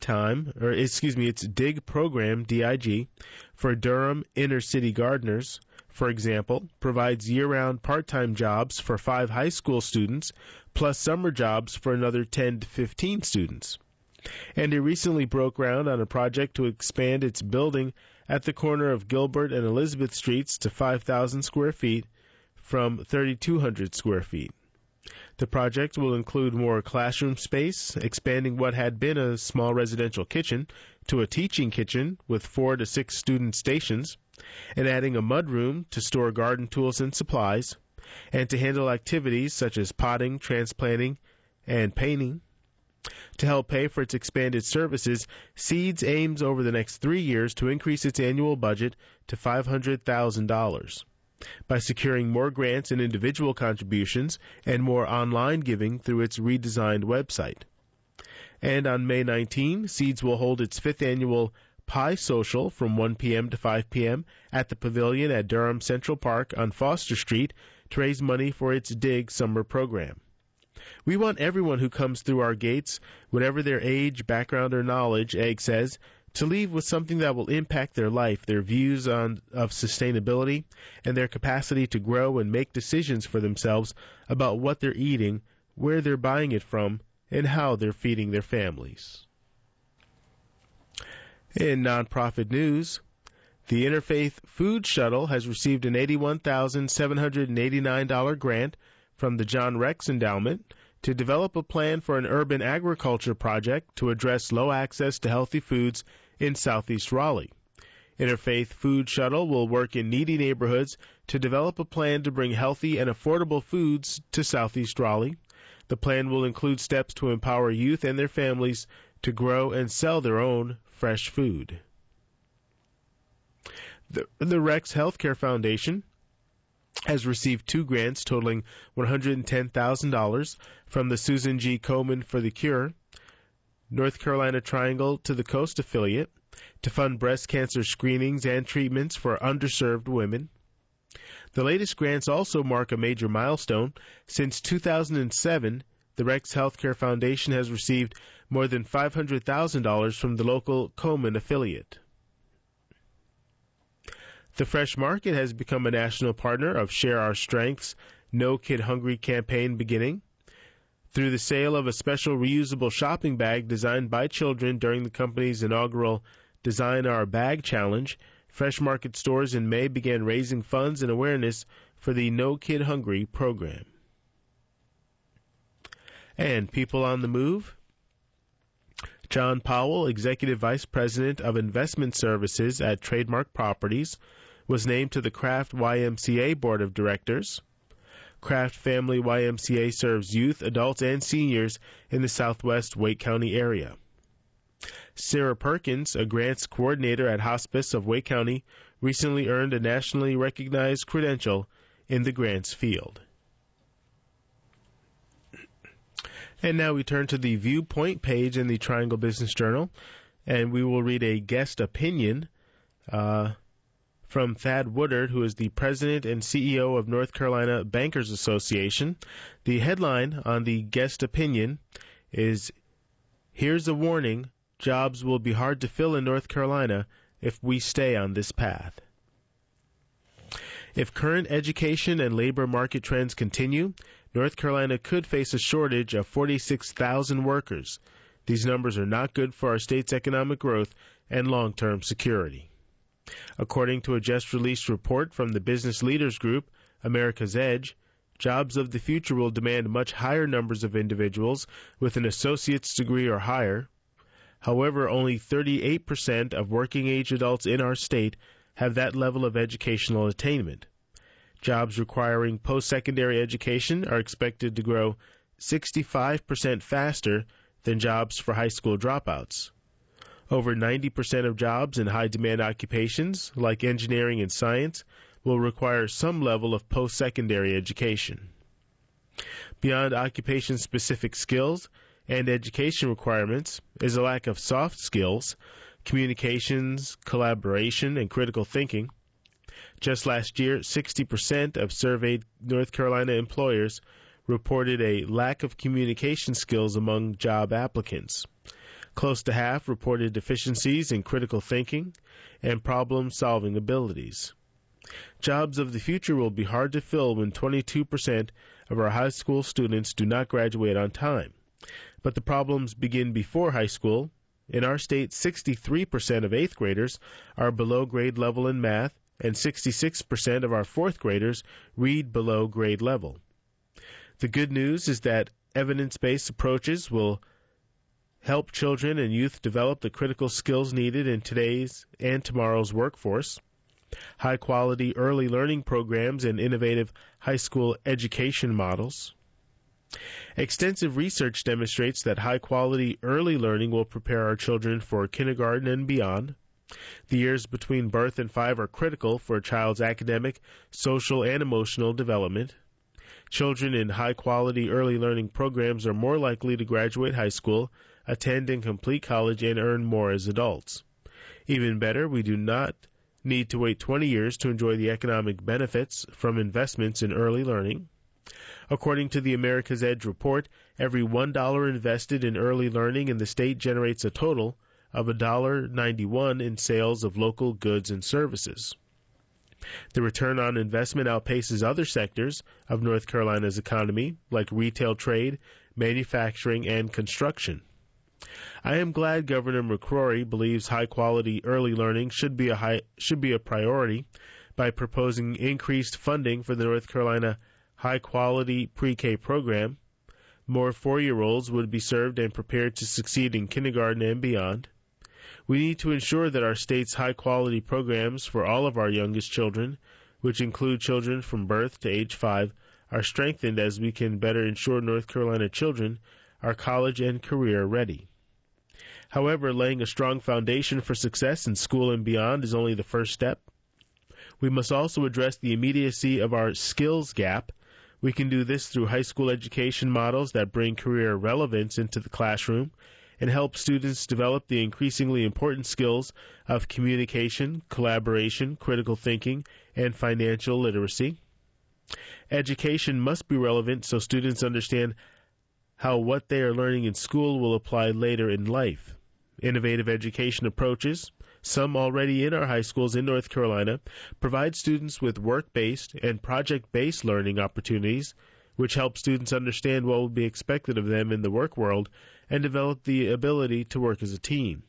program, DIG, for Durham inner-city gardeners, for example, provides year-round part-time jobs for 5 high school students, plus summer jobs for another 10 to 15 students. And it recently broke ground on a project to expand its building at the corner of Gilbert and Elizabeth Streets to 5,000 square feet from 3,200 square feet. The project will include more classroom space, expanding what had been a small residential kitchen to a teaching kitchen with 4 to 6 student stations, and adding a mudroom to store garden tools and supplies, and to handle activities such as potting, transplanting, and painting. To help pay for its expanded services, Seeds aims over the next 3 years to increase its annual budget to $500,000 by securing more grants and individual contributions and more online giving through its redesigned website. And on May 19, Seeds will hold its 5th annual Pie Social from 1 p.m. to 5 p.m. at the Pavilion at Durham Central Park on Foster Street to raise money for its DIG summer program. We want everyone who comes through our gates, whatever their age, background, or knowledge, Egg says, to leave with something that will impact their life, their views of sustainability, and their capacity to grow and make decisions for themselves about what they're eating, where they're buying it from, and how they're feeding their families. In nonprofit news, the Interfaith Food Shuttle has received an $81,789 grant from the John Rex Endowment to develop a plan for an urban agriculture project to address low access to healthy foods in southeast Raleigh. Interfaith Food Shuttle will work in needy neighborhoods to develop a plan to bring healthy and affordable foods to southeast Raleigh. The plan will include steps to empower youth and their families to grow and sell their own fresh food. The Rex Healthcare Foundation has received 2 grants totaling $110,000 from the Susan G. Komen for the Cure, North Carolina Triangle to the Coast affiliate, to fund breast cancer screenings and treatments for underserved women. The latest grants also mark a major milestone. Since 2007, the Rex Healthcare Foundation has received more than $500,000 from the local Komen affiliate. The Fresh Market has become a national partner of Share Our Strength's No Kid Hungry campaign beginning. Through the sale of a special reusable shopping bag designed by children during the company's inaugural Design Our Bag Challenge, Fresh Market stores in May began raising funds and awareness for the No Kid Hungry program. And people on the move. John Powell, Executive Vice President of Investment Services at Trademark Properties, was named to the Kraft YMCA Board of Directors. Kraft Family YMCA serves youth, adults, and seniors in the southwest Wake County area. Sarah Perkins, a grants coordinator at Hospice of Wake County, recently earned a nationally recognized credential in the grants field. And now we turn to the Viewpoint page in the Triangle Business Journal, and we will read a guest opinion from Thad Woodard, who is the president and CEO of North Carolina Bankers Association. The headline on the guest opinion is, "Here's a warning, jobs will be hard to fill in North Carolina if we stay on this path." If current education and labor market trends continue, North Carolina could face a shortage of 46,000 workers. These numbers are not good for our state's economic growth and long-term security. According to a just-released report from the business leaders group, America's Edge, jobs of the future will demand much higher numbers of individuals with an associate's degree or higher. However, only 38% of working-age adults in our state have that level of educational attainment. Jobs requiring post-secondary education are expected to grow 65% faster than jobs for high school dropouts. Over 90% of jobs in high-demand occupations, like engineering and science, will require some level of post-secondary education. Beyond occupation-specific skills and education requirements is a lack of soft skills, communications, collaboration, and critical thinking. Just last year, 60% of surveyed North Carolina employers reported a lack of communication skills among job applicants. Close to half reported deficiencies in critical thinking and problem-solving abilities. Jobs of the future will be hard to fill when 22% of our high school students do not graduate on time. But the problems begin before high school. In our state, 63% of 8th graders are below grade level in math, and 66% of our 4th graders read below grade level. The good news is that evidence-based approaches will help children and youth develop the critical skills needed in today's and tomorrow's workforce. High-quality early learning programs and innovative high school education models. Extensive research demonstrates that high-quality early learning will prepare our children for kindergarten and beyond. The years between birth and 5 are critical for a child's academic, social, and emotional development. Children in high-quality early learning programs are more likely to graduate high school, attend and complete college, and earn more as adults. Even better, we do not need to wait 20 years to enjoy the economic benefits from investments in early learning. According to the America's Edge report, every $1 invested in early learning in the state generates a total of $1.91 in sales of local goods and services. The return on investment outpaces other sectors of North Carolina's economy, like retail trade, manufacturing, and construction. I am glad Governor McCrory believes high-quality early learning should be a priority by proposing increased funding for the North Carolina high-quality pre-K program. More 4-year-olds would be served and prepared to succeed in kindergarten and beyond. We need to ensure that our state's high-quality programs for all of our youngest children, which include children from birth to age 5, are strengthened as we can better ensure North Carolina children are college and career ready. However, laying a strong foundation for success in school and beyond is only the first step. We must also address the immediacy of our skills gap. We can do this through high school education models that bring career relevance into the classroom and help students develop the increasingly important skills of communication, collaboration, critical thinking, and financial literacy. Education must be relevant so students understand how what they are learning in school will apply later in life. Innovative education approaches, some already in our high schools in North Carolina, provide students with work-based and project-based learning opportunities, which help students understand what will be expected of them in the work world and develop the ability to work as a team.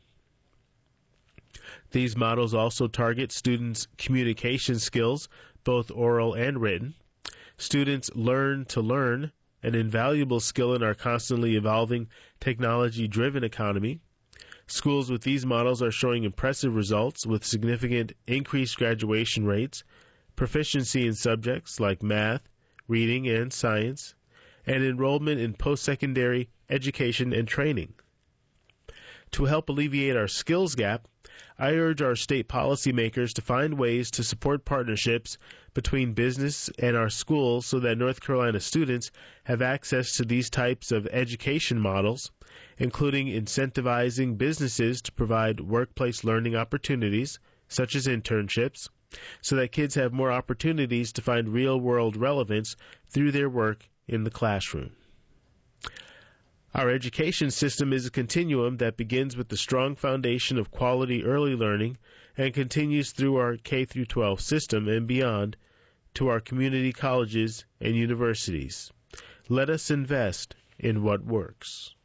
These models also target students' communication skills, both oral and written. Students learn to learn, an invaluable skill in our constantly evolving technology-driven economy. Schools with these models are showing impressive results with significant increased graduation rates, proficiency in subjects like math, reading, and science, and enrollment in post-secondary education and training. To help alleviate our skills gap, I urge our state policymakers to find ways to support partnerships between business and our schools so that North Carolina students have access to these types of education models, including incentivizing businesses to provide workplace learning opportunities, such as internships, so that kids have more opportunities to find real-world relevance through their work in the classroom. Our education system is a continuum that begins with the strong foundation of quality early learning and continues through our K-12 system and beyond to our community colleges and universities. Let us invest in what works.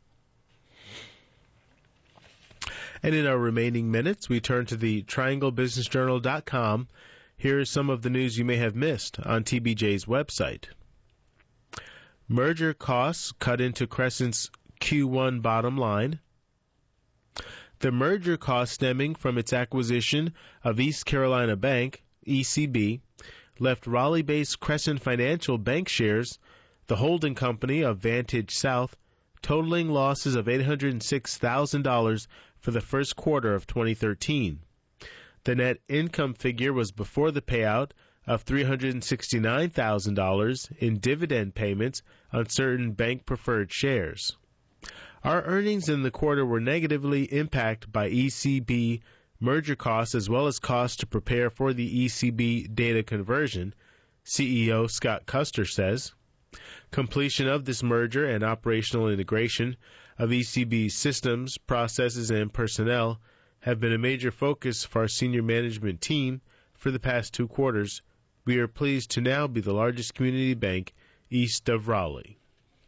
And in our remaining minutes, we turn to the TriangleBusinessJournal.com. Here is some of the news you may have missed on TBJ's website. Merger costs cut into Crescent's Q1 bottom line. The merger cost stemming from its acquisition of East Carolina Bank, ECB, left Raleigh-based Crescent Financial Bank shares, the holding company of Vantage South, totaling losses of $806,000 for the first quarter of 2013. The net income figure was before the payout of $369,000 in dividend payments on certain bank-preferred shares. Our earnings in the quarter were negatively impacted by ECB merger costs as well as costs to prepare for the ECB data conversion, CEO Scott Custer says. Completion of this merger and operational integration of ECB's systems, processes, and personnel have been a major focus for our senior management team for the past 2 quarters. We are pleased to now be the largest community bank east of Raleigh.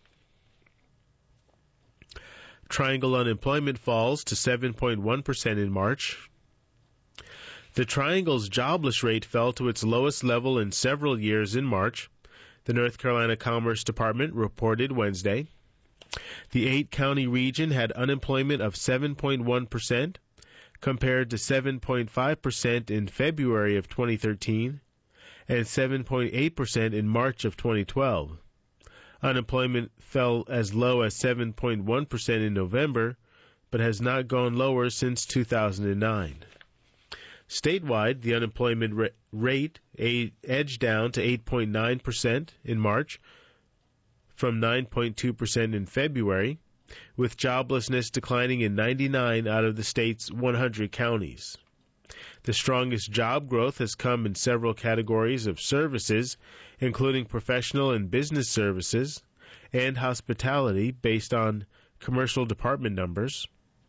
Triangle unemployment falls to 7.1% in March. The Triangle's jobless rate fell to its lowest level in several years in March, the North Carolina Commerce Department reported Wednesday. The 8-county region had unemployment of 7.1% compared to 7.5% in February of 2013 and 7.8% in March of 2012. Unemployment fell as low as 7.1% in November, but has not gone lower since 2009. Statewide, the unemployment rate edged down to 8.9% in March from 9.2% in February, with joblessness declining in 99 out of the state's 100 counties. The strongest job growth has come in several categories of services, including professional and business services and hospitality based on Commerce Department numbers.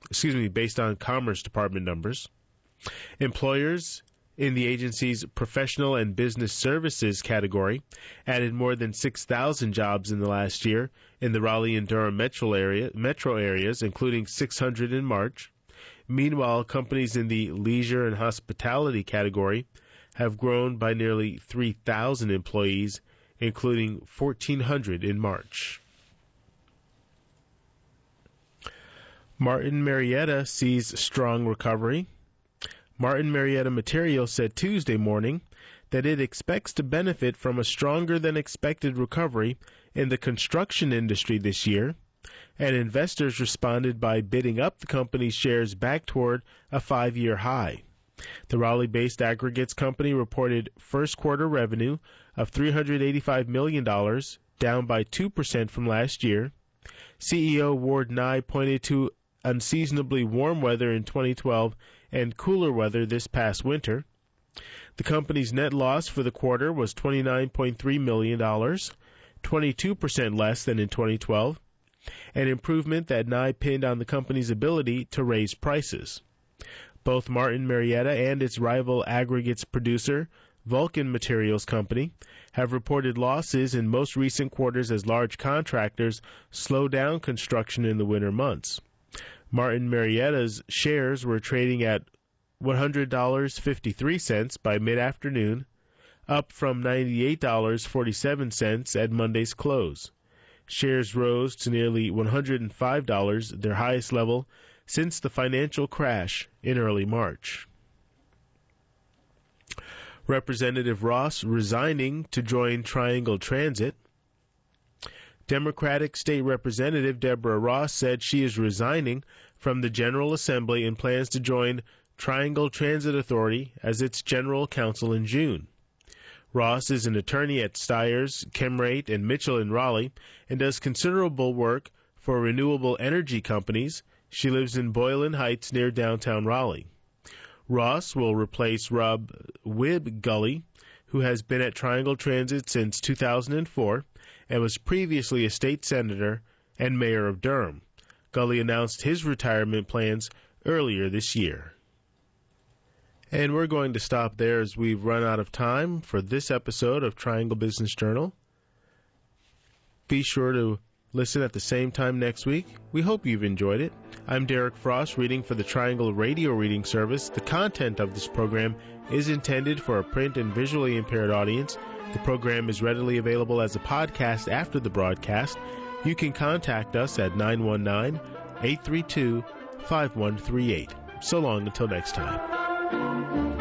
Employers in the agency's professional and business services category added more than 6,000 jobs in the last year in the Raleigh and Durham metro areas, including 600 in March. Meanwhile, companies in the leisure and hospitality category have grown by nearly 3,000 employees, including 1,400 in March. Martin Marietta sees strong recovery. Martin Marietta Materials said Tuesday morning that it expects to benefit from a stronger than expected recovery in the construction industry this year, and investors responded by bidding up the company's shares back toward a 5-year high. The Raleigh-based aggregates company reported first quarter revenue of $385 million, down by 2% from last year. CEO Ward Nye pointed to unseasonably warm weather in 2012 and cooler weather this past winter. The company's net loss for the quarter was $29.3 million, 22% less than in 2012, an improvement that Nye pinned on the company's ability to raise prices. Both Martin Marietta and its rival aggregates producer, Vulcan Materials Company, have reported losses in most recent quarters as large contractors slow down construction in the winter months. Martin Marietta's shares were trading at $100.53 by mid-afternoon, up from $98.47 at Monday's close. Shares rose to nearly $105, their highest level since the financial crash in early March. Representative Ross resigning to join Triangle Transit. Democratic State Representative Deborah Ross said she is resigning from the General Assembly and plans to join Triangle Transit Authority as its general counsel in June. Ross is an attorney at Stiers, Chemrate, and Mitchell in Raleigh and does considerable work for renewable energy companies. She lives in Boylan Heights near downtown Raleigh. Ross will replace Rob Wib-Gully, who has been at Triangle Transit since 2004 and was previously a state senator and mayor of Durham. Gully announced his retirement plans earlier this year. And we're going to stop there as we've run out of time for this episode of Triangle Business Journal. Be sure to listen at the same time next week. We hope you've enjoyed it. I'm Derek Frost, reading for the Triangle Radio Reading Service. The content of this program is intended for a print and visually impaired audience. The program is readily available as a podcast after the broadcast. You can contact us at 919-832-5138. So long until next time.